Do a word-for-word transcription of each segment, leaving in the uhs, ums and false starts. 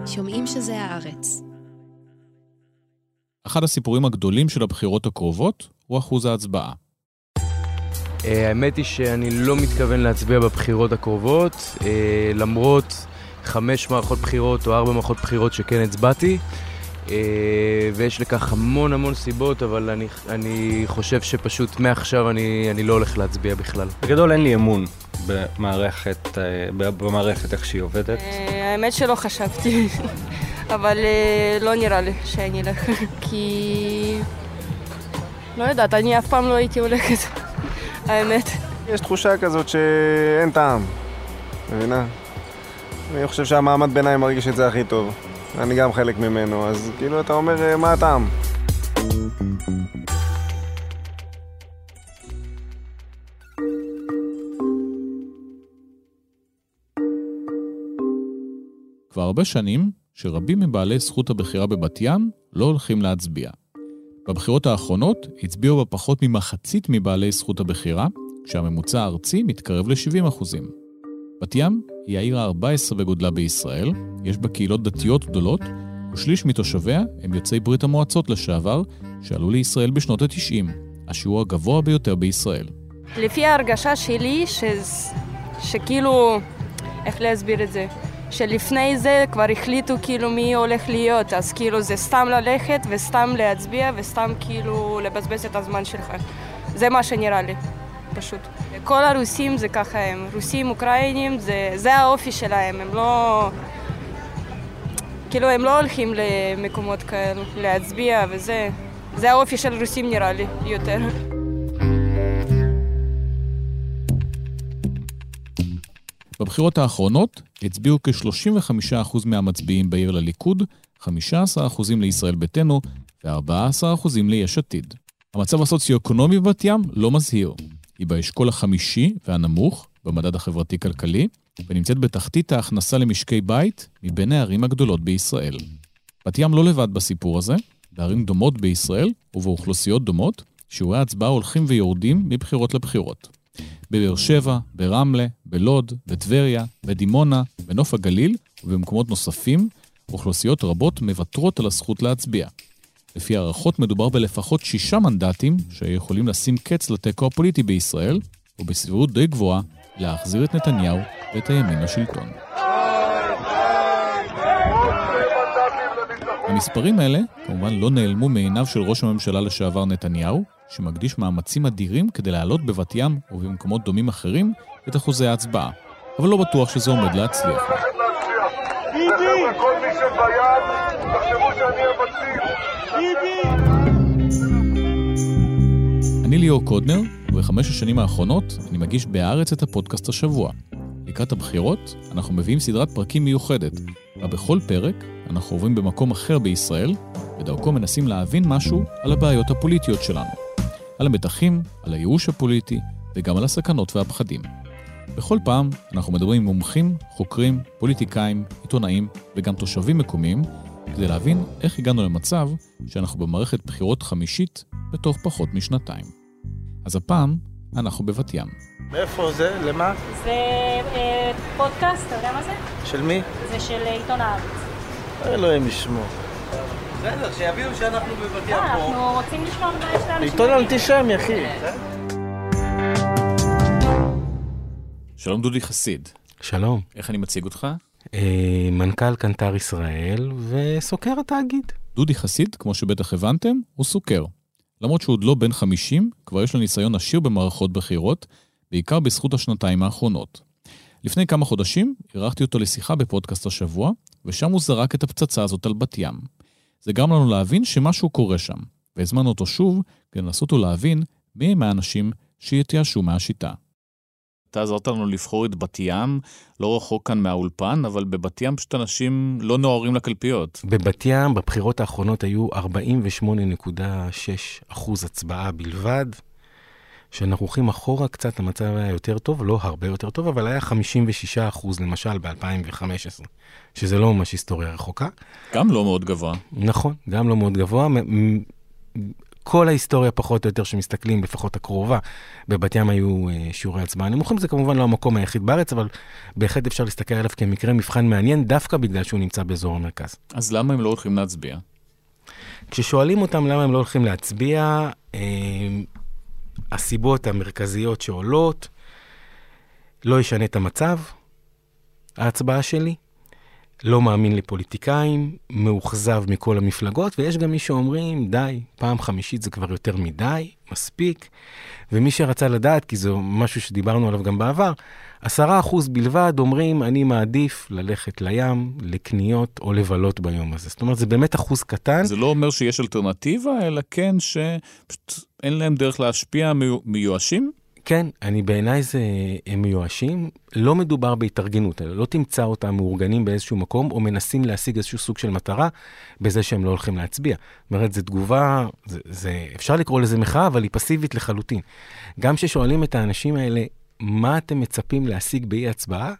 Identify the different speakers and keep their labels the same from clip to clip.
Speaker 1: שומעים שזה הארץ.
Speaker 2: אחד הסיפורים הגדולים של הבחירות הקרובות הוא אחוז ההצבעה.
Speaker 3: האמת היא שאני לא מתכוון להצביע בבחירות הקרובות, למרות חמש מערכות בחירות או ארבע מערכות בחירות שכן הצבעתי, ויש לכך המון המון סיבות, אבל אני, אני חושב שפשוט מעכשיו אני, אני לא הולך להצביע בכלל.
Speaker 4: בגדול אין לי אמון במערכת, במערכת איך שהיא עובדת.
Speaker 5: האמת שלא חשבתי, אבל לא נראה לי שאני אלך, כי לא יודעת, אני אף פעם לא הייתי הולכת, האמת.
Speaker 6: יש תחושה כזאת שאין טעם, מבינה? אני חושב שהמעמד ביניים מרגיש את זה הכי טוב. אני גם חלק ממנו, אז כאילו אתה אומר, מה הטעם?
Speaker 2: כבר הרבה שנים שרבים מבעלי זכות הבחירה בבת ים לא הולכים להצביע. בבחירות האחרונות הצביעו בפחות ממחצית מבעלי זכות הבחירה, כשהממוצע הארצי מתקרב ל-שבעים אחוזים. בת ים היא העיר ה-ארבע עשרה בגודלה בישראל, יש בה קהילות דתיות גדולות, ושליש מתושביה הם יוצאי ברית המועצות לשעבר, שעלו לישראל בשנות ה-תשעים, השיעור הגבוה ביותר בישראל.
Speaker 5: לפי ההרגשה שלי, ש... שכאילו, איך להסביר את זה? שלפני זה כבר החליטו כאילו מי הולך להיות, אז כאילו זה סתם ללכת וסתם להצביע וסתם כאילו לבזבז את הזמן שלך. זה מה שנראה לי, פשוט. כל הרוסים זה ככה הם, רוסים, אוקראינים, זה, זה האופי שלהם, הם לא... כאילו הם לא הולכים למקומות כאלו, להצביע וזה... זה האופי של רוסים נראה לי יותר.
Speaker 2: בבחירות האחרונות הצביעו כ-שלושים וחמישה אחוז מהמצביעים בעיר לליכוד, חמישה עשר אחוז לישראל ביתנו ו-ארבעה עשר אחוז ליש עתיד. המצב הסוציו-אקונומי בבת ים לא מזהיר. היא באשכול החמישי והנמוך במדד החברתי-כלכלי, ונמצאת בתחתית ההכנסה למשקי בית מבין הערים הגדולות בישראל. בת ים לא לבד בסיפור הזה, בערים דומות בישראל ובאוכלוסיות דומות, שיעורי ההצבעה הולכים ויורדים מבחירות לבחירות. בבאר שבע, ברמלה, בלוד, בטבריה, בדימונה, בנוף הגליל ובמקומות נוספים, אוכלוסיות רבות מוותרות על הזכות להצביע. לפי הערכות מדובר בלפחות שישה מנדטים שיכולים לשים קץ לתיקו הפוליטי בישראל, ובסבירות די גבוהה להחזיר את נתניהו ואת הימין לשלטון. המספרים האלה כמובן לא נעלמו מעיניו של ראש הממשלה לשעבר נתניהו, שמקדיש מאמצים אדירים כדי לעלות בבת ים ובמקומות דומים אחרים את אחוזי ההצבעה, אבל לא בטוח שזה עומד להצליח.
Speaker 7: כל מי שביד, תחשבו שאני המציל.
Speaker 2: אני ליאור קודנר, ובחמש השנים האחרונות אני מגיש בהארץ את הפודקאסט השבוע. לקראת הבחירות אנחנו מביאים סדרת פרקים מיוחדת, ובכל פרק אנחנו עוברים במקום אחר בישראל, ודרכו מנסים להבין משהו על הבעיות הפוליטיות שלנו. על המתחים, על הייאוש הפוליטי, וגם על הסכנות והפחדים. בכל פעם אנחנו מדברים עם מומחים, חוקרים, פוליטיקאים, עיתונאים וגם תושבים מקומיים, כדי להבין איך הגענו למצב שאנחנו במערכת בחירות חמישית בתוך פחות משנתיים. אז הפעם אנחנו בבת ים.
Speaker 8: מאיפה זה? למה?
Speaker 9: זה אה, פודקאסט, אתה יודע מה זה?
Speaker 8: של מי?
Speaker 9: זה של עיתון הארץ.
Speaker 8: אלוהים ישמור.
Speaker 10: בסדר, שיביאו שאנחנו בבת ים פה.
Speaker 9: אנחנו רוצים לשמוע מה יש לאנשים.
Speaker 8: עיתון אנטישמי, אחי.
Speaker 2: שלום דודי חסיד.
Speaker 3: שלום.
Speaker 2: איך אני מציג אותך?
Speaker 3: אה, מנכ"ל קנטר ישראל וסוקר התאגיד.
Speaker 2: דודי חסיד, כמו שבטח הבנתם, הוא סוקר. למרות שהוא עוד לא בן חמישים, כבר יש לו ניסיון עשיר במערכות בחירות, בעיקר בזכות השנתיים האחרונות. לפני כמה חודשים ערכתי אותו לשיחה בפודקאסט השבוע, ושם הוא זרק את הפצצה הזאת על בת ים. זה גרם לנו להבין שמשהו קורה שם, והזמנו אותו שוב כדי לנסות ולהבין מי הם האנשים שיתייאשו מהשיטה. אתה עזרת לנו לבחור את בת ים, לא רחוק כאן מהאולפן, אבל בבת ים פשוט אנשים לא נוערים לקלפיות.
Speaker 3: בבת ים בבחירות האחרונות היו ארבעים ושמונה נקודה שש אחוז הצבעה בלבד, שאנחנו הולכים אחורה קצת, המצב היה יותר טוב, לא הרבה יותר טוב, אבל היה חמישים ושישה אחוז למשל ב-אלפיים וחמש עשרה, שזה לא ממש היסטוריה רחוקה.
Speaker 2: גם לא מאוד גבוה.
Speaker 3: נכון, גם לא מאוד גבוה.
Speaker 1: כל ההיסטוריה פחות או יותר שמסתכלים, לפחות הקרובה, בבת ים היו שיעורי הצבעה נמוכים, זה כמובן לא המקום היחיד בארץ, אבל בהחלט אפשר להסתכל עליו כמקרה מבחן מעניין, דווקא בגלל שהוא נמצא באזור המרכז.
Speaker 2: אז למה הם לא הולכים להצביע?
Speaker 1: כששואלים אותם למה הם לא הולכים להצביע, הסיבות המרכזיות שעולות, לא ישנה את המצב, ההצבעה שלי, לא מאמין לפוליטיקאים, מאוכזב מכל המפלגות, ויש גם מי שאומרים, די, פעם חמישית זה כבר יותר מדי, מספיק, ומי שרצה לדעת, כי זה משהו שדיברנו עליו גם בעבר, עשרה אחוז בלבד אומרים, אני מעדיף ללכת לים, לקניות או לבלות ביום הזה. זאת אומרת, זה באמת אחוז קטן.
Speaker 2: זה לא אומר שיש אלטרנטיבה, אלא כן שפשוט אין להם דרך להשפיע מיואשים?
Speaker 1: כן, אני בעיניי זה הם מיואשים, לא מדובר בהתארגנות, אלא לא תמצא אותם מאורגנים באיזשהו מקום, או מנסים להשיג איזשהו סוג של מטרה, בזה שהם לא הולכים להצביע. זאת אומרת, זו תגובה, זה, זה, אפשר לקרוא לזה מחאה, אבל היא פסיבית לחלוטין. גם ששואלים את האנשים האלה, מה אתם מצפים להשיג באי הצבעה?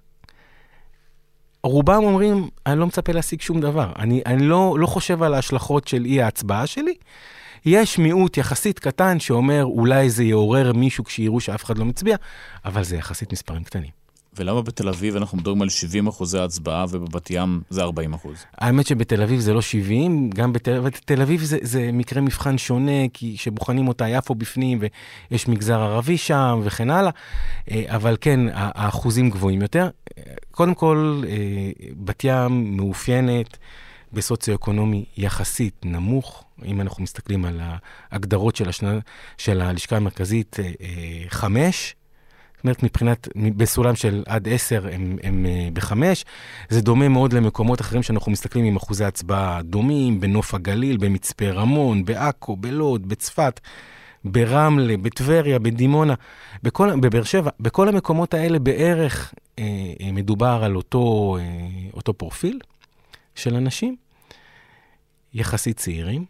Speaker 1: רובם אומרים, אני לא מצפה להשיג שום דבר. אני, אני לא, לא חושב על ההשלכות של אי ההצבעה שלי, יש מיעוט יחסית קטן שאומר אולי זה יעורר מישהו כשיראו שאף אחד לא מצביע, אבל זה יחסית מספרים קטנים.
Speaker 2: ולמה בתל אביב אנחנו מדברים על שבעים אחוזי הצבעה ובבת ים זה ארבעים אחוז?
Speaker 1: האמת שבתל אביב זה לא שבעים, גם בתל, בתל אביב זה, זה מקרה מבחן שונה, כי שבוחנים אותה יפו בפנים ויש מגזר ערבי שם וכן הלאה, אבל כן, האחוזים גבוהים יותר. קודם כל, בת ים מאופיינת בסוציו-אקונומי יחסית נמוך, אם אנחנו מסתכלים על ההגדרות של, השנה, של הלשכה המרכזית, חמש, זאת אומרת, מבחינת, בסולם של עד עשר, הם, הם בחמש, זה דומה מאוד למקומות אחרים שאנחנו מסתכלים עם אחוזי הצבעה דומים, בנוף הגליל, במצפה רמון, בעכו, בלוד, בצפת, ברמלה, בטבריה, בדימונה, בכל, בבאר שבע, בכל המקומות האלה בערך אה, מדובר על אותו, אה, אותו פרופיל של אנשים, יחסית צעירים,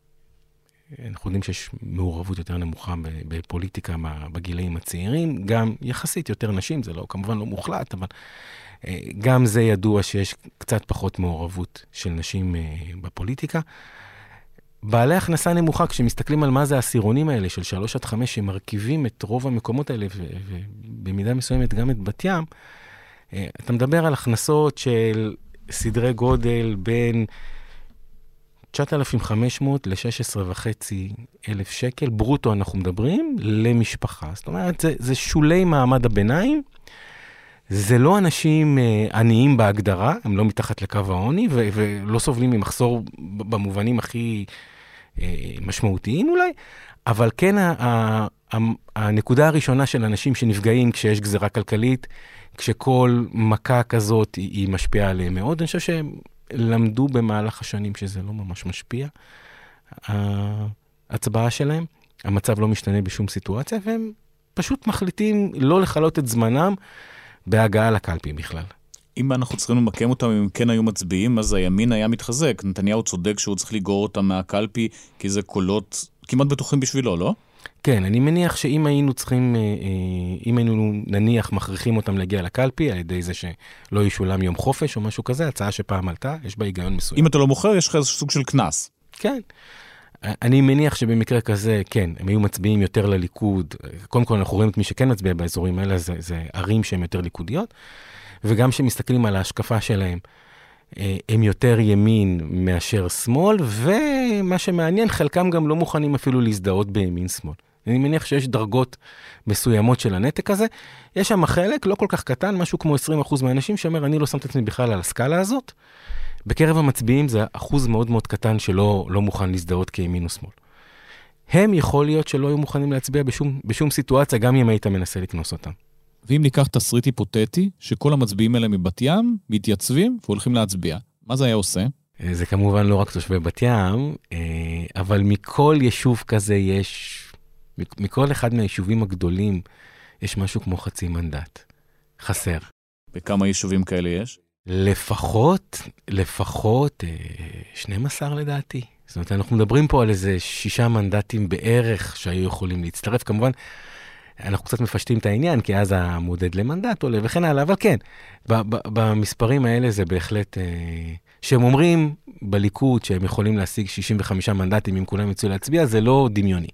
Speaker 1: אנחנו יודעים שיש מעורבות יותר נמוכה בפוליטיקה בגילאים הצעירים, גם יחסית יותר נשים, זה לא, כמובן לא מוחלט, אבל גם זה ידוע שיש קצת פחות מעורבות של נשים בפוליטיקה. בעלי הכנסה נמוכה, כשמסתכלים על מה זה הסירונים האלה של שלוש עד חמש, שמרכיבים את רוב המקומות האלה, ובמידה מסוימת גם את בת ים, אתה מדבר על הכנסות של סדרי גודל בין תשעת אלפים וחמש מאות ל-שש עשרה וחצי אלף שקל, ברוטו אנחנו מדברים, למשפחה. זאת אומרת, זה, זה שולי מעמד הביניים, זה לא אנשים אה, עניים בהגדרה, הם לא מתחת לקו העוני, ו- ולא סובלים ממחסור במובנים הכי אה, משמעותיים אולי, אבל כן ה- ה- ה- הנקודה הראשונה של אנשים שנפגעים כשיש גזרה כלכלית, כשכל מכה כזאת היא, היא משפיעה עליהם מאוד, אני חושב שהם למדו במהלך השנים שזה לא ממש משפיע, ההצבעה שלהם, המצב לא משתנה בשום סיטואציה, והם פשוט מחליטים לא לחלות את זמנם בהגעה לקלפי בכלל.
Speaker 2: אם אנחנו צריכים למקם אותם, אם כן היו מצביעים, אז הימין היה מתחזק. נתניהו צודק שהוא צריך לגרור אותם מהקלפי, כי זה קולות כמעט בטוחים בשבילו, לא?
Speaker 1: כן, אני מניח שאם היינו צריכים, אם היינו נניח מכריחים אותם להגיע לקלפי, על ידי זה שלא ישולם יום חופש או משהו כזה, הצעה שפעם עלתה, יש בה היגיון מסוים.
Speaker 2: אם אתה לא מוכר, יש לך איזה סוג של כנס.
Speaker 1: כן. אני מניח שבמקרה כזה, כן, הם היו מצביעים יותר לליכוד. קודם כל אנחנו רואים את מי שכן מצביע באזורים האלה, זה, זה ערים שהן יותר ליכודיות, וגם שמסתכלים על ההשקפה שלהם, הם יותר ימין מאשר שמאל, ומה שמעניין, חלקם גם לא מוכנים אפילו להזדהות בימין שמאל. אני מניח שיש דרגות מסוימות של הנתק הזה. יש שם חלק, לא כל כך קטן, משהו כמו עשרים אחוז מהאנשים שאומר, אני לא שם את עצמי בכלל על הסקאלה הזאת. בקרב המצביעים זה אחוז מאוד מאוד קטן שלא לא מוכן להזדהות כימין או שמאל. הם יכול להיות שלא היו מוכנים להצביע בשום, בשום סיטואציה, גם אם היית מנסה לקנוס אותם.
Speaker 2: ואם ניקח תסריט היפותטי, שכל המצביעים האלה מבת ים מתייצבים והולכים להצביע, מה זה היה עושה?
Speaker 1: זה כמובן לא רק תושבי בת ים, אבל מכל יישוב כזה יש, מכל אחד מהיישובים הגדולים, יש משהו כמו חצי מנדט. חסר.
Speaker 2: וכמה יישובים כאלה יש?
Speaker 1: לפחות, לפחות שנים עשר לדעתי. זאת אומרת, אנחנו מדברים פה על איזה שישה מנדטים בערך שהיו יכולים להצטרף. כמובן, אנחנו קצת מפשטים את העניין, כי אז המודד למנדט עולה וכן הלאה, אבל כן, במספרים האלה זה בהחלט שהם אומרים בליכוד שהם יכולים להשיג שישים וחמישה מנדטים אם כולם יצאו להצביע, זה לא דמיוני.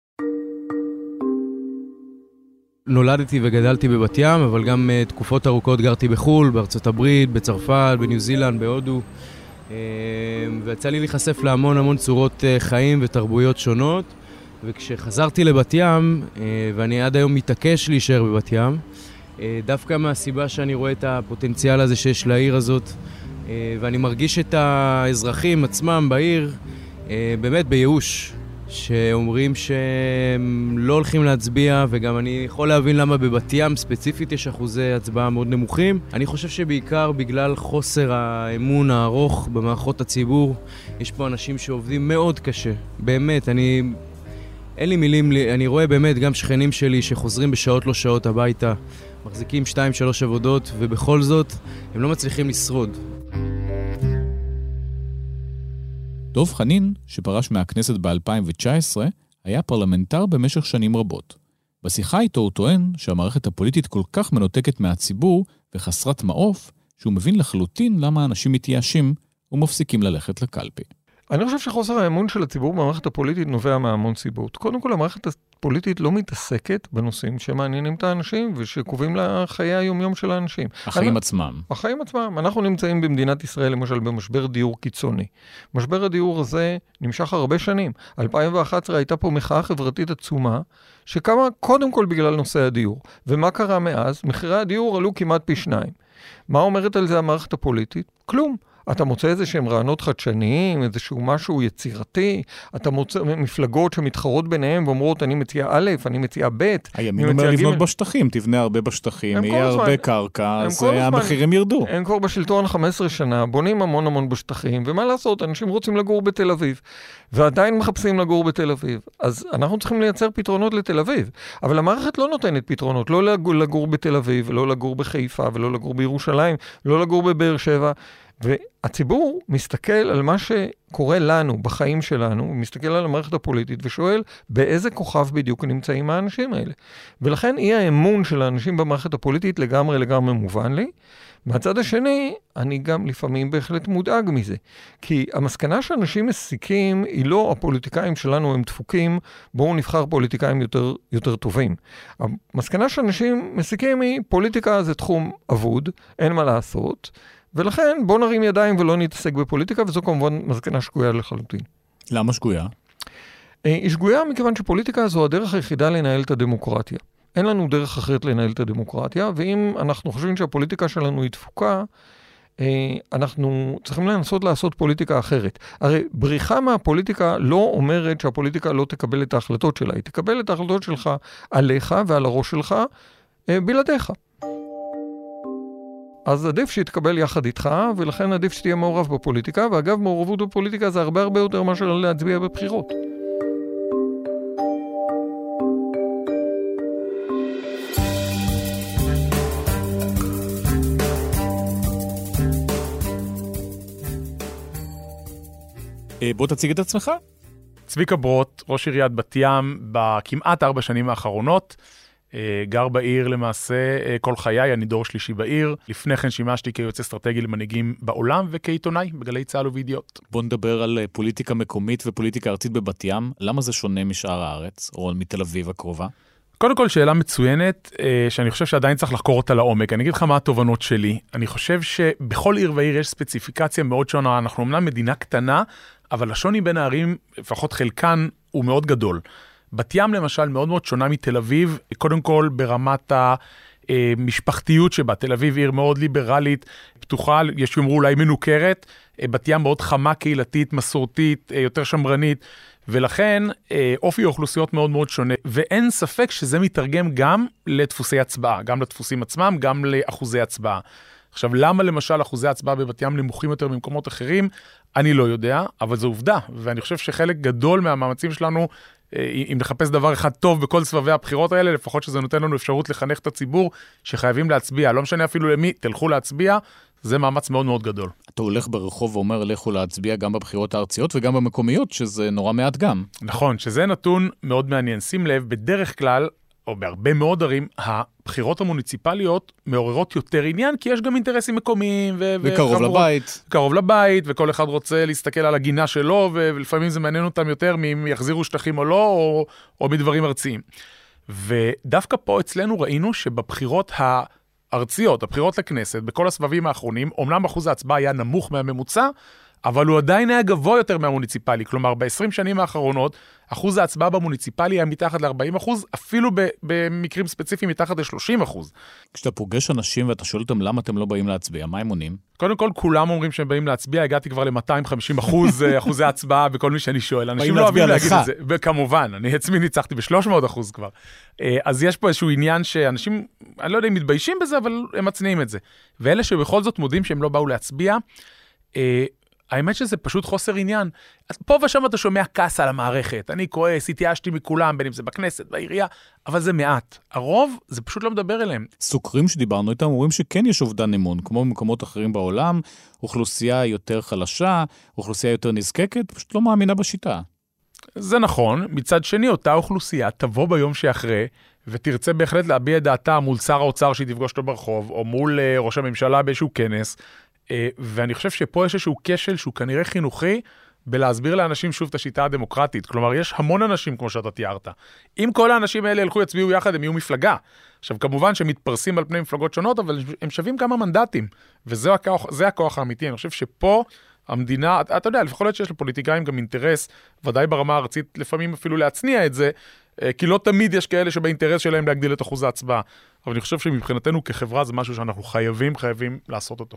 Speaker 3: נולדתי וגדלתי בבת ים, אבל גם uh, תקופות ארוכות גרתי בחול, בארצות הברית, בצרפת, בניו זילנד, בהודו. Uh, ויצא לי להיחשף להמון המון צורות uh, חיים ותרבויות שונות. וכשחזרתי לבת ים, uh, ואני עד היום מתעקש להישאר בבת ים, uh, דווקא מהסיבה שאני רואה את הפוטנציאל הזה שיש לעיר הזאת, uh, ואני מרגיש את האזרחים עצמם בעיר, uh, באמת בייאוש. שאומרים שהם לא הולכים להצביע, וגם אני יכול להבין למה בבת ים ספציפית יש אחוזי הצבעה מאוד נמוכים. אני חושב שבעיקר בגלל חוסר האמון הארוך במערכות הציבור, יש פה אנשים שעובדים מאוד קשה. באמת, אני... אין לי מילים, אני רואה באמת גם שכנים שלי שחוזרים בשעות לא שעות הביתה, מחזיקים שתיים שלוש עבודות, ובכל זאת הם לא מצליחים לשרוד.
Speaker 2: דוב חנין, שפרש מהכנסת ב-אלפיים תשע עשרה, היה פרלמנטר במשך שנים רבות. בשיחה איתו הוא טוען שהמערכת הפוליטית כל כך מנותקת מהציבור וחסרת מעוף, שהוא מבין לחלוטין למה אנשים מתייאשים ומפסיקים ללכת לקלפי.
Speaker 11: אני חושב שחוסר האמון של הציבור במערכת הפוליטית נובע מהמון סיבות. קודם כל, המערכת הפוליטית לא מתעסקת בנושאים שמעניינים את האנשים ושקובעים לחיי היומיום של האנשים.
Speaker 2: החיים
Speaker 11: אני...
Speaker 2: עצמם.
Speaker 11: החיים עצמם. אנחנו נמצאים במדינת ישראל, למשל, במשבר דיור קיצוני. משבר הדיור הזה נמשך הרבה שנים. אלפיים ואחת עשרה הייתה פה מחאה חברתית עצומה, שקמה קודם כל בגלל נושא הדיור. ומה קרה מאז? מחירי הדיור עלו כמעט פי שניים. מה אומרת על זה המערכת הפוליטית? כלום. אתה מוצא איזה שהם רעיונות חדשניים, איזשהו משהו יצירתי, אתה מוצא מפלגות שמתחרות ביניהם ואומרות, אני מציע א', אני מציע ב'.
Speaker 2: הימין אומר לבנות בשטחים, תבנה הרבה בשטחים, יהיה הרבה קרקע, אז המחירים ירדו.
Speaker 11: הם כבר בשלטון חמש עשרה שנה, בונים המון המון בשטחים, ומה לעשות, אנשים רוצים לגור בתל אביב, ועדיין מחפשים לגור בתל אביב. אז אנחנו צריכים לייצר פתרונות לתל אביב, אבל המערכת לא נותנת פתרונות, לא לגור בתל אביב, לא לגור בחיפה, ולא לגור בירושלים, לא לגור בבאר שבע. והציבור מסתכל על מה שקורה לנו בחיים שלנו, הוא מסתכל על המערכת הפוליטית ושואל באיזה כוכב בדיוק נמצאים האנשים האלה. ולכן אי האמון של האנשים במערכת הפוליטית לגמרי לגמרי מובן לי. מהצד השני, אני גם לפעמים בהחלט מודאג מזה. כי המסקנה שאנשים מסיקים היא לא הפוליטיקאים שלנו הם דפוקים, בואו נבחר פוליטיקאים יותר, יותר טובים. המסקנה שאנשים מסיקים היא פוליטיקה זה תחום אבוד, אין מה לעשות, ולכן בוא נרים ידיים ולא נתעסק בפוליטיקה, וזו כמובן מסקנה שגויה לחלוטין.
Speaker 2: למה שגויה?
Speaker 11: היא שגויה מכיוון שפוליטיקה זו הדרך היחידה לנהל את הדמוקרטיה. אין לנו דרך אחרת לנהל את הדמוקרטיה, ואם אנחנו חושבים שהפוליטיקה שלנו היא דפוקה, אנחנו צריכים לנסות לעשות פוליטיקה אחרת. הרי בריחה מהפוליטיקה לא אומרת שהפוליטיקה לא תקבל את ההחלטות שלה, היא תקבל את ההחלטות שלך עליך ועל הראש שלך בלעדיך. אז עדיף שיתקבל יחד איתך, ולכן עדיף שתהיה מעורב בפוליטיקה, ואגב, מעורבות בפוליטיקה זה הרבה הרבה יותר מאשר להצביע בבחירות.
Speaker 2: בוא תציג את עצמך.
Speaker 12: צביקה ברוט, ראש עיריית בת ים, בכמעט ארבע שנים האחרונות, גר בעיר למעשה כל חיי, אני דור שלישי בעיר. לפני כן שימשתי כיועץ אסטרטגי למנהיגים בעולם וכעיתונאי בגלי צהל ובידיעות.
Speaker 2: בוא נדבר על פוליטיקה מקומית ופוליטיקה ארצית בבת ים. למה זה שונה משאר הארץ או מתל אביב הקרובה?
Speaker 12: קודם כל שאלה מצוינת, שאני חושב שעדיין צריך לחקור אותה לעומק. אני אגיד לך מה התובנות שלי. אני חושב שבכל עיר ועיר יש ספציפיקציה מאוד שונה. אנחנו אמנם מדינה קטנה, אבל השוני בין הערים, לפחות חלקן, הוא מאוד גדול. בת ים למשל מאוד מאוד שונה מתל אביב, קודם כל ברמת המשפחתיות שבה, תל אביב עיר מאוד ליברלית, פתוחה, יש שאומרו אולי מנוכרת, בת ים מאוד חמה קהילתית, מסורתית, יותר שמרנית, ולכן אופי האוכלוסיות מאוד מאוד שונה, ואין ספק שזה מתרגם גם לדפוסי הצבעה, גם לדפוסים עצמם, גם לאחוזי הצבעה. עכשיו, למה למשל אחוזי הצבעה בבת ים נמוכים יותר ממקומות אחרים? אני לא יודע, אבל זו עובדה, ואני חושב שחלק גדול מהמאמצים שלנו, אם נחפש דבר אחד טוב בכל סבבי הבחירות האלה, לפחות שזה נותן לנו אפשרות לחנך את הציבור שחייבים להצביע, לא משנה אפילו למי, תלכו להצביע, זה מאמץ מאוד מאוד גדול.
Speaker 2: אתה הולך ברחוב ואומר, לכו להצביע גם בבחירות הארציות וגם במקומיות, שזה נורא מעט גם.
Speaker 12: נכון, שזה נתון מאוד מעניין. שים לב, בדרך כלל, או בהרבה מאוד ערים, הבחירות המוניציפליות מעוררות יותר עניין, כי יש גם אינטרסים מקומיים. ו-
Speaker 2: וקרוב וחברות, לבית.
Speaker 12: קרוב לבית, וכל אחד רוצה להסתכל על הגינה שלו, ולפעמים זה מעניין אותם יותר אם יחזירו שטחים או לא, או, או מדברים ארציים. ודווקא פה אצלנו ראינו שבבחירות הארציות, הבחירות לכנסת, בכל הסבבים האחרונים, אומנם אחוז ההצבעה היה נמוך מהממוצע, אבל הוא עדיין היה גבוה יותר מהמוניציפלי. כלומר, ב-עשרים שנים האחרונות, אחוז ההצבעה במוניציפלי היה מתחת ל-ארבעים אחוז, אפילו במקרים ספציפיים מתחת ל-שלושים אחוז.
Speaker 2: כשאתה פוגש אנשים ואתה שואל אותם למה אתם לא באים להצביע, מה הם עונים?
Speaker 12: קודם כל, כולם אומרים שהם באים להצביע, הגעתי כבר ל-מאתיים וחמישים אחוז אחוזי הצבעה בכל מי שאני שואל. אנשים לא אוהבים להגיד את זה. וכמובן, אני עצמי ניצחתי ב-שלוש מאות אחוז כבר. אז יש פה איזשהו עניין שאנשים, אני לא יודע אם מתביישים בזה, אבל הם מצניעים את זה. ואלה שבכל זאת מודים שהם לא באו להצביע, האמת שזה פשוט חוסר עניין. פה ושם אתה שומע כעס על המערכת. אני כועס, התייאשתי מכולם, בין אם זה בכנסת, בעירייה, אבל זה מעט. הרוב, זה פשוט לא מדבר אליהם.
Speaker 2: סוקרים שדיברנו איתם אומרים שכן יש אובדן אמון, כמו במקומות אחרים בעולם, אוכלוסייה יותר חלשה, אוכלוסייה יותר נזקקת, פשוט לא מאמינה בשיטה.
Speaker 12: זה נכון. מצד שני, אותה אוכלוסייה תבוא ביום שאחרי, ותרצה בהחלט להביע דעתה מול שר האוצר שהיא תפגוש אותו ברחוב, או מול ראש הממשלה באיזשהו כנס, ואני חושב שפה יש איזשהו כשל שהוא כנראה חינוכי בלהסביר לאנשים שוב את השיטה הדמוקרטית. כלומר, יש המון אנשים כמו שאתה תיארת. אם כל האנשים האלה ילכו יצביעו יחד, הם יהיו מפלגה. עכשיו, כמובן שהם מתפרסים על פני מפלגות שונות, אבל הם שווים כמה מנדטים. וזה הכוח, זה הכוח האמיתי. אני חושב שפה המדינה, אתה יודע, לפחות שיש לפוליטיקאים גם אינטרס, ודאי ברמה הארצית, לפעמים אפילו להצניע את זה, כי לא תמיד יש כאלה שבאינטרס שלהם להגדיל את אחוז ההצבעה. אבל אני חושב שמבחינתנו כחברה זה משהו שאנחנו חייבים, חייבים לעשות אותו.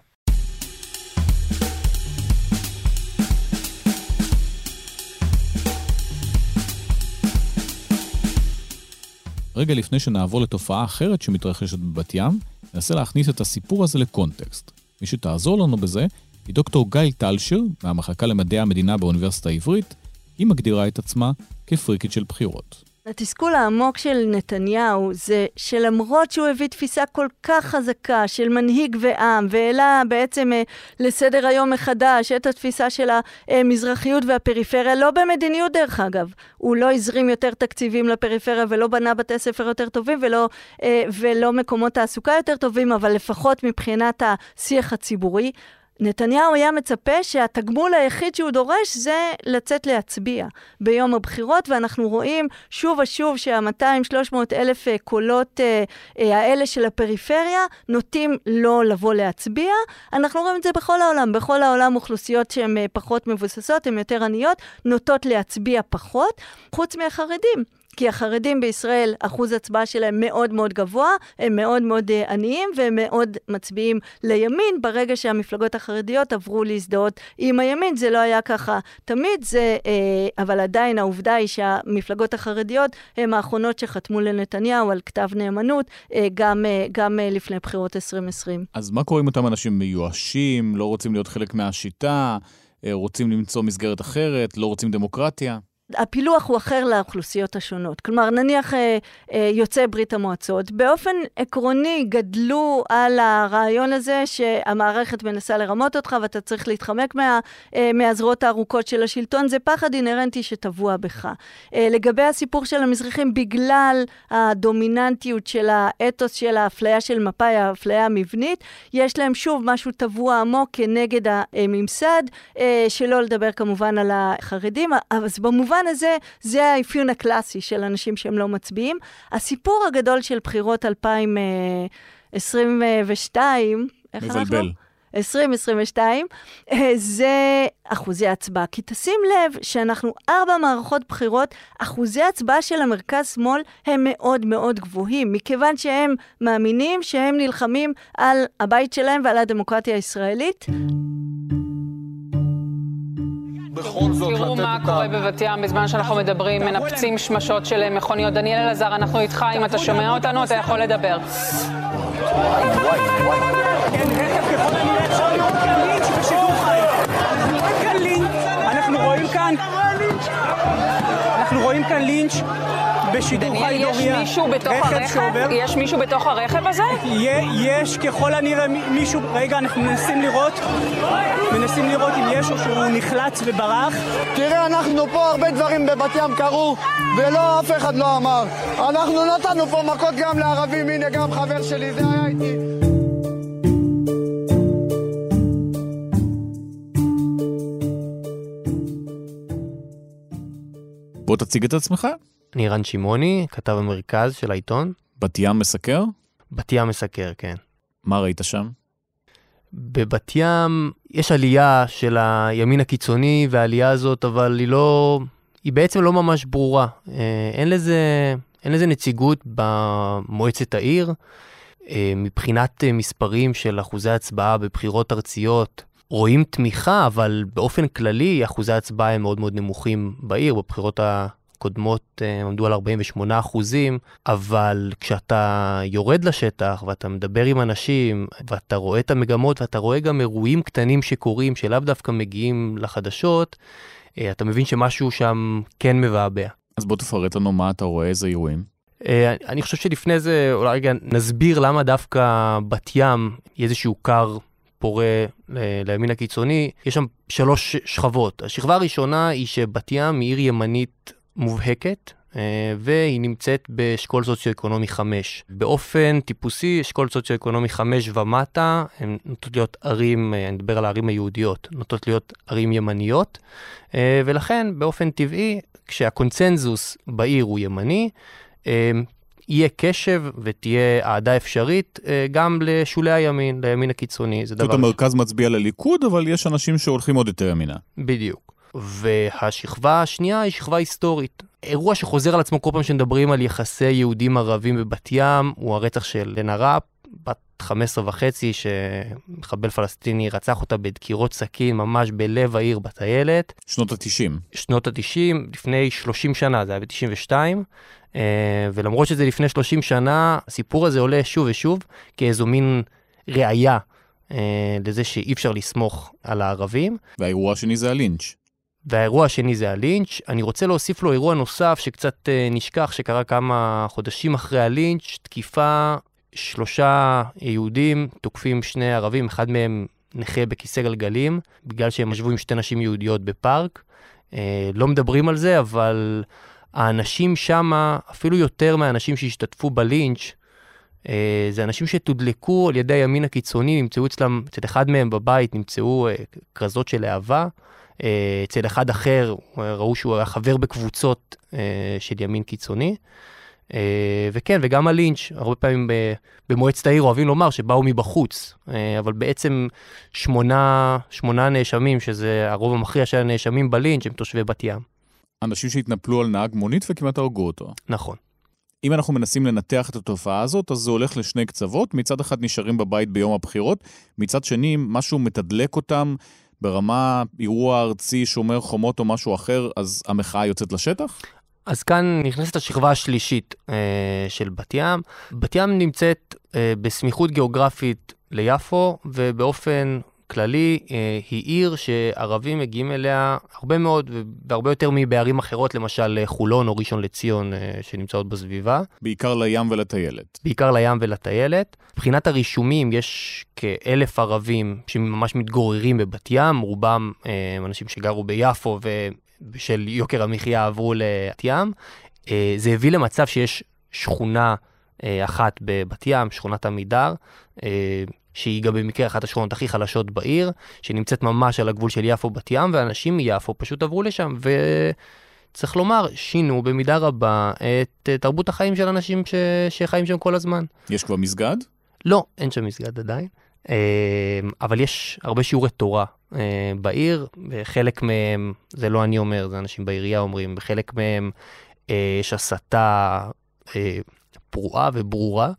Speaker 2: רגע לפני שנעבור לתופעה אחרת שמתרחשת בבת ים, ננסה להכניס את הסיפור הזה לקונטקסט. מי שתעזור לנו בזה היא דוקטור גיא טלשר, מהמחלקה למדעי המדינה באוניברסיטה העברית. היא מגדירה את עצמה כפריקית של בחירות.
Speaker 13: התסכול העמוק של נתניהו זה שלמרות שהוא הביא תפיסה כל כך חזקה של מנהיג ועם, והעלה בעצם לסדר היום מחדש את התפיסה של המזרחיות והפריפריה, לא במדיניות דרך אגב, הוא לא הזרים יותר תקציבים לפריפריה ולא בנה בתי ספר יותר טובים ולא, ולא מקומות תעסוקה יותר טובים, אבל לפחות מבחינת השיח הציבורי, נתניהו היה מצפה שהתגמול היחיד שהוא דורש זה לצאת להצביע ביום הבחירות, ואנחנו רואים שוב ושוב שה-מאתיים שלוש מאות אלף קולות אה, אה, האלה של הפריפריה נוטים לא לבוא להצביע. אנחנו רואים את זה בכל העולם. בכל העולם אוכלוסיות שהן פחות מבוססות, הן יותר עניות, נוטות להצביע פחות, חוץ מהחרדים. כי החרדים בישראל, אחוז הצבעה שלהם מאוד מאוד גבוה, הם מאוד מאוד עניים, והם מאוד מצביעים לימין. ברגע שהמפלגות החרדיות עברו להזדהות עם הימין, זה לא היה ככה תמיד, זה, אבל עדיין העובדה היא שהמפלגות החרדיות הם האחרונות שחתמו לנתניהו על כתב נאמנות, גם, גם לפני בחירות עשרים עשרים.
Speaker 2: אז מה קורה עם אותם אנשים מיואשים, לא רוצים להיות חלק מהשיטה, רוצים למצוא מסגרת אחרת, לא רוצים דמוקרטיה?
Speaker 13: הפילוח הוא אחר לאוכלוסיות השונות. כלומר, נניח אה, אה, יוצאי ברית המועצות, באופן עקרוני גדלו על הרעיון הזה שהמערכת מנסה לרמות אותך ואתה צריך להתחמק מה, אה, מהזרועות הארוכות של השלטון, זה פחד אינרנטי שטבוע בך. אה, לגבי הסיפור של המזרחים, בגלל הדומיננטיות של האתוס של האפליה של מפאי, האפליה המבנית, יש להם שוב משהו טבוע עמוק כנגד הממסד, אה, שלא לדבר כמובן על החרדים, אז במובן הזה, זה האפיון הקלאסי של אנשים שהם לא מצביעים. הסיפור הגדול של בחירות אלפיים עשרים ושתיים, איך אנחנו?
Speaker 2: מבלבל.
Speaker 13: עשרים עשרים ושתיים, זה אחוזי הצבעה. כי תשים לב שאנחנו ארבע מערכות בחירות, אחוזי הצבעה של המרכז-שמאל הם מאוד מאוד גבוהים, מכיוון שהם מאמינים שהם נלחמים על הבית שלהם ועל הדמוקרטיה הישראלית.
Speaker 14: תראו מה קורה בבת ים בזמן שאנחנו מדברים, מנפצים שמשות של מכוניות. דניאל אלעזר, אנחנו איתך, אם אתה שומע אותנו, אתה יכול לדבר.
Speaker 15: אנחנו רואים כאן, אנחנו רואים כאן לינץ' בשידור חי דוריה.
Speaker 14: יש מישהו בתוך הרכב? יש מישהו בתוך הרכב הזה?
Speaker 15: יש ככל הנראה מישהו, רגע, אנחנו מנסים לראות. מנסים לראות אם יש או שהוא נחלץ וברח.
Speaker 16: תראה, אנחנו פה הרבה דברים בבת ים קרו, ולא, אף אחד לא אמר. אנחנו נתנו פה מכות גם לערבים, הנה גם חבר שלי, זה היה איתי.
Speaker 2: בוא תציג את עצמך.
Speaker 3: אני רן שמעוני, כתב המרכז של העיתון.
Speaker 2: בת ים מסקר?
Speaker 3: בת ים מסקר, כן.
Speaker 2: מה ראית שם?
Speaker 3: בבת ים יש עלייה של הימין הקיצוני, והעלייה הזאת, אבל היא לא, היא בעצם לא ממש ברורה. אין לזה, אין לזה נציגות במועצת העיר. מבחינת מספרים של אחוזי הצבעה בבחירות ארציות, רואים תמיכה, אבל באופן כללי אחוזי הצבעה הם מאוד מאוד נמוכים בעיר. בבחירות הקודמות עמדו על ארבעים ושמונה אחוזים, אבל כשאתה יורד לשטח ואתה מדבר עם אנשים ואתה רואה את המגמות ואתה רואה גם אירועים קטנים שקורים שלאו דווקא מגיעים לחדשות, אתה מבין שמשהו שם כן מבעבע.
Speaker 2: אז בוא תפרט לנו מה אתה רואה, איזה אירועים.
Speaker 3: אני חושב שלפני זה אולי רגע נסביר למה דווקא בת ים איזשהו קר פורה לימין הקיצוני. יש שם שלוש שכבות. השכבה הראשונה היא שבת ים היא עיר ימנית מובהקת, והיא נמצאת באשכול סוציו-אקונומי חמש. באופן טיפוסי, אשכול סוציו-אקונומי חמש ומטה, הן נוטות להיות ערים, אני מדבר על הערים היהודיות, נוטות להיות ערים ימניות, ולכן באופן טבעי, כשהקונצנזוס בעיר הוא ימני, יהיה קשב ותהיה העדה אפשרית גם לשולי הימין, לימין הקיצוני.
Speaker 2: זאת אומרת, המרכז מצביע לליכוד, אבל יש אנשים שהולכים עוד יותר ימינה.
Speaker 3: בדיוק. והשכבה השנייה היא שכבה היסטורית. אירוע שחוזר על עצמו כל פעם שנדברים על יחסי יהודים ערבים בבת ים, הוא הרצח של לנה ראפ, בת חמש עשרה וחצי, שמחבל פלסטיני רצח אותה בדקירות סכין, ממש בלב העיר בטיילת.
Speaker 2: שנות ה-תשעים.
Speaker 3: שנות ה-תשעים, לפני שלושים שנה, זה היה ב-תשעים ושתיים, ולמרות שזה לפני שלושים שנה, הסיפור הזה עולה שוב ושוב, כאיזו מין ראייה לזה שאי אפשר לסמוך על הערבים.
Speaker 2: והאירוע השני זה הלינץ'.
Speaker 3: והאירוע השני זה הלינץ'. אני רוצה להוסיף לו אירוע נוסף שקצת נשכח, שקרה כמה חודשים אחרי הלינץ', תקיפה שלושה יהודים, תוקפים שני ערבים, אחד מהם נכה בכיסא גלגלים, בגלל שהם ישבו עם שתי נשים יהודיות בפארק. לא מדברים על זה, אבל האנשים שם, אפילו יותר מהאנשים שהשתתפו בלינץ', זה אנשים שתודלקו על ידי הימין הקיצוני, נמצאו אצלם, אצל אחד מהם בבית, נמצאו כרזות של אהבה, אצל אחד אחר ראו שהוא היה חבר בקבוצות של ימין קיצוני, וכן, וגם הלינץ', הרבה פעמים במועצת העיר אוהבים לומר שבאו מבחוץ, אבל בעצם שמונה, שמונה נאשמים, שזה הרוב המכריע של הנאשמים בלינץ', הם תושבי בת ים.
Speaker 2: אנשים שהתנפלו על נהג מונית וכמעט הרגו אותו.
Speaker 3: נכון.
Speaker 2: אם אנחנו מנסים לנתח את התופעה הזאת, אז זה הולך לשני קצוות. מצד אחד נשארים בבית ביום הבחירות, מצד שני משהו מתדלק אותם ברמה אירוע ארצי, שומר חומות או משהו אחר, אז המחאה יוצאת לשטח?
Speaker 3: אז כאן נכנסת השכבה השלישית אה, של בת ים. בת ים נמצאת אה, בסמיכות גיאוגרפית ליפו, ובאופן כללי אה, היא עיר שערבים מגיעים אליה הרבה מאוד, והרבה יותר מבערים אחרות, למשל חולון או ראשון לציון אה, שנמצאות בסביבה.
Speaker 2: בעיקר לים ולטיילת.
Speaker 3: בעיקר לים ולטיילת. מבחינת הרישומים יש כאלף ערבים שממש מתגוררים בבת ים, רובם אה, אנשים שגרו ביפו ושל יוקר המחיה עברו לבת ים. אה, זה הביא למצב שיש שכונה אה, אחת בבת ים, שכונת עמידר, אה, שהיא גם במקרה אחת השכונות הכי חלשות בעיר, שנמצאת ממש על הגבול של יפו בת ים, ואנשים מיפו פשוט עברו לשם, וצריך לומר, שינו במידה רבה את תרבות החיים של אנשים ש... שחיים שם כל הזמן.
Speaker 2: יש כבר מסגד?
Speaker 3: לא, אין שם מסגד עדיין, אבל יש הרבה שיעורי תורה בעיר, בחלק מהם, זה לא אני אומר, זה אנשים בעירייה אומרים, בחלק מהם יש הסתה פרועה וברורה,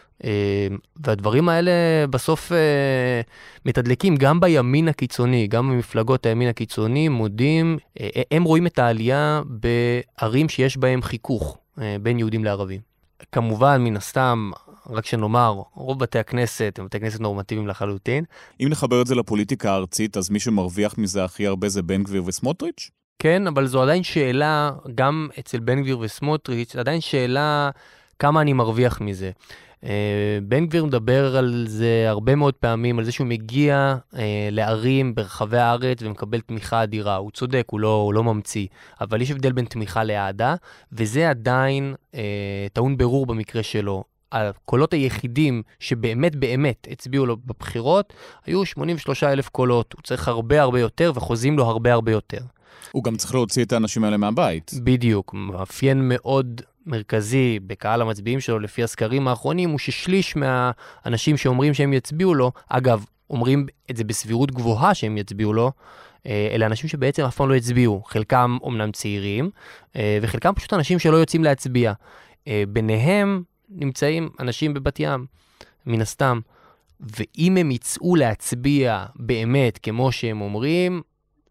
Speaker 3: והדברים האלה בסוף מתדלקים גם בימין הקיצוני, גם במפלגות הימין הקיצוני, מודים, הם רואים את העלייה בערים שיש בהם חיכוך בין יהודים לערבים. כמובן, מן הסתם, רק שנאמר, רוב בתי הכנסת הם בתי כנסת נורמטיביים לחלוטין.
Speaker 2: אם נחבר את זה לפוליטיקה הארצית, אז מי שמרוויח מזה הכי הרבה זה בן גביר וסמוטריץ'?
Speaker 3: כן, אבל זו עדיין שאלה, גם אצל בן גביר וסמוטריץ', עדיין שאלה כמה אני מרוויח מזה. בן גביר מדבר על זה הרבה מאוד פעמים, על זה שהוא מגיע לערים ברחבי הארץ ומקבל תמיכה אדירה. הוא צודק, הוא לא, הוא לא ממציא, אבל יש הבדל בין תמיכה להעדה, וזה עדיין טעון ברור במקרה שלו. הקולות היחידים שבאמת באמת הצביעו לו בבחירות, היו שמונים ושלושה אלף קולות. הוא צריך הרבה הרבה יותר, וחוזים לו הרבה הרבה יותר.
Speaker 2: הוא גם צריך להוציא את האנשים האלה מהבית.
Speaker 3: בדיוק. מאפיין מאוד מרכזי בקהל המצביעים שלו, לפי הסקרים האחרונים, הוא ששליש מהאנשים שאומרים שהם יצביעו לו, אגב, אומרים את זה בסבירות גבוהה שהם יצביעו לו, אלה אנשים שבעצם אף פעם לא יצביעו. חלקם אומנם צעירים, וחלקם פשוט אנשים שלא יוצאים להצביע. ביניהם נמצאים אנשים בבת ים, מן הסתם, ואם הם יצאו להצביע באמת, כמו שהם אומרים,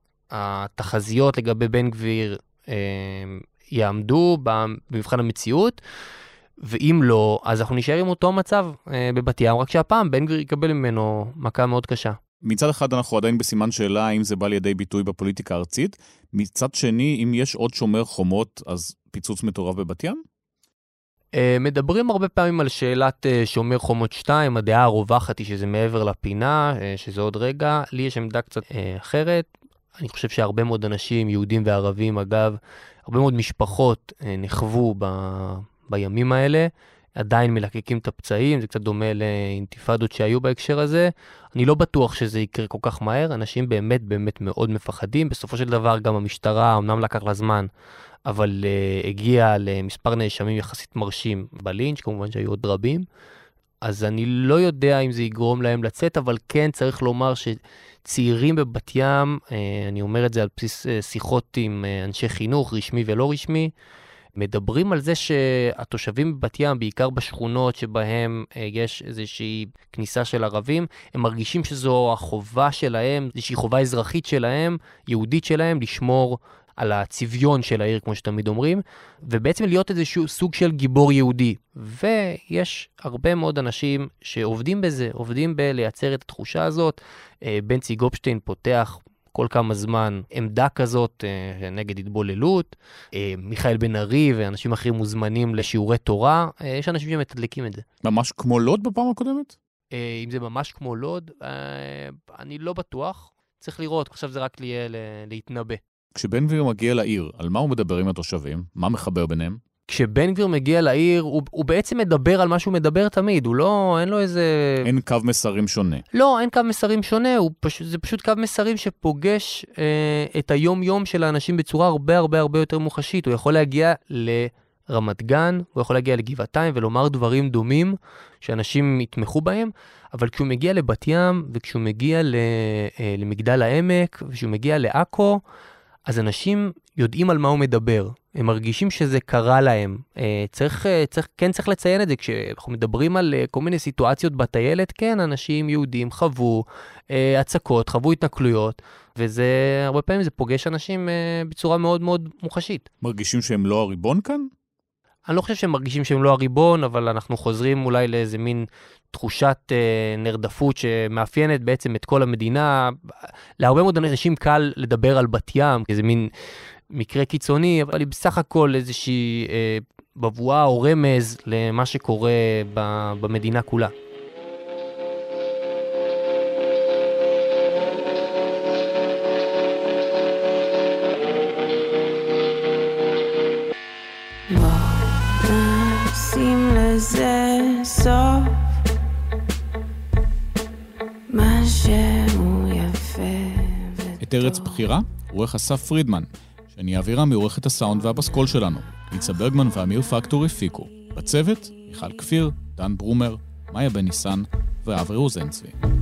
Speaker 3: התחזיות לגבי בן גביר אה, יעמדו במבחן המציאות, ואם לא, אז אנחנו נשאר עם אותו מצב אה, בבת ים, רק שהפעם בן גביר יקבל ממנו מכה מאוד קשה.
Speaker 2: מצד אחד אנחנו עדיין בסימן שאלה האם זה בא לידי ביטוי בפוליטיקה הארצית, מצד שני, אם יש עוד שומר חומות, אז פיצוץ מטורף בבת ים?
Speaker 3: מדברים הרבה פעמים על שאלת שומר חומות שתיים, הדעה הרווחת היא שזה מעבר לפינה, שזה עוד רגע. לי יש עמדה קצת אחרת. אני חושב שהרבה מאוד אנשים, יהודים וערבים, אגב, הרבה מאוד משפחות נחוו ב... בימים האלה, עדיין מלקקים את הפצעים, זה קצת דומה לאינתיפאדות שהיו בהקשר הזה. אני לא בטוח שזה יקרה כל כך מהר, אנשים באמת באמת מאוד מפחדים. בסופו של דבר גם המשטרה, אמנם לקח לה זמן, אבל uh, הגיע למספר נאשמים יחסית מרשים בלינץ', כמובן שהיו עוד רבים, אז אני לא יודע אם זה יגרום להם לצאת, אבל כן צריך לומר שצעירים בבת ים, uh, אני אומר את זה על בסיס uh, שיחות עם uh, אנשי חינוך, רשמי ולא רשמי, מדברים על זה שהתושבים בבת ים, בעיקר בשכונות שבהם uh, יש איזושהי כניסה של ערבים, הם מרגישים שזו החובה שלהם, איזושהי חובה אזרחית שלהם, יהודית שלהם, לשמור על הצביון של העיר, כמו שתמיד אומרים, ובעצם להיות איזשהו סוג של גיבור יהודי. ויש הרבה מאוד אנשים שעובדים בזה, עובדים בלייצר את התחושה הזאת. בנצי גופשטיין פותח כל כמה זמן עמדה כזאת נגד התבוללות. מיכאל בן ארי ואנשים אחרים מוזמנים לשיעורי תורה. יש אנשים שמתדלקים את זה.
Speaker 2: ממש כמו לוד בפעם הקודמת?
Speaker 3: אם זה ממש כמו לוד, אני לא בטוח. צריך לראות, עכשיו זה רק להתנבא.
Speaker 2: כשבן גביר מגיע לעיר, על מה הוא מדבר עם התושבים? מה מחבר ביניהם?
Speaker 3: כשבן גביר מגיע לעיר, הוא, הוא בעצם מדבר על מה שהוא מדבר תמיד, הוא לא, אין לו איזה...
Speaker 2: אין קו מסרים שונה.
Speaker 3: לא, אין קו מסרים שונה, הוא פש... זה פשוט קו מסרים שפוגש אה, את היום-יום של האנשים בצורה הרבה הרבה הרבה יותר מוחשית. הוא יכול להגיע לרמת גן, הוא יכול להגיע לגבעתיים ולומר דברים דומים שאנשים יתמכו בהם, אבל כשהוא מגיע לבת ים, וכשהוא מגיע ל, אה, למגדל העמק, וכשהוא מגיע לעכו, אז אנשים יודעים על מה הוא מדבר. הם מרגישים שזה קרה להם. צריך, צריך, כן צריך לציין את זה, כשאנחנו מדברים על כל מיני סיטואציות בטיילת, כן, אנשים יהודים חוו הצקות, חוו התנכלויות, וזה, הרבה פעמים זה פוגש אנשים בצורה מאוד מאוד מוחשית.
Speaker 2: מרגישים שהם לא הריבון כאן?
Speaker 3: אני לא חושב שהם מרגישים שהם לא הריבון, אבל אנחנו חוזרים אולי לאיזה מין תחושת אה, נרדפות שמאפיינת בעצם את כל המדינה. להרבה מאוד אנשים קל לדבר על בת ים, איזה מין מקרה קיצוני, אבל היא בסך הכל איזושהי אה, בבואה או רמז למה שקורה ב, במדינה כולה.
Speaker 17: שים לזה סוף, מה שהוא יפה.
Speaker 2: את ארץ בחירה, עורך אסף פרידמן, שאני אעבירה מעורכת הסאונד והפסקול שלנו. ניצה ברגמן ואמיר פקטור הפיקו. בצוות, מיכל כפיר, דן ברומר, מאיה בן ניסן ואברי רוזנצבי.